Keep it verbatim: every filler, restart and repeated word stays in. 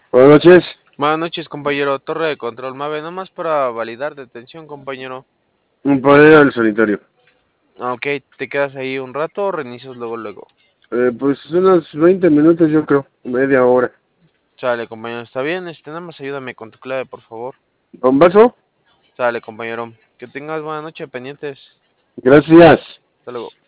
Buenas noches. Buenas noches, compañero. Torre de control Mave, nomás para validar detención, compañero. Para ir al sanitario. Ah, ok, ¿te quedas ahí un rato o reinicias luego, luego? Eh, pues unos veinte minutos yo creo, media hora. Sale, compañero, ¿está bien? Este, nada más ayúdame con tu clave, por favor. ¿Con vaso? Sale, compañero. Que tengas buena noche, pendientes. Gracias. Hasta luego.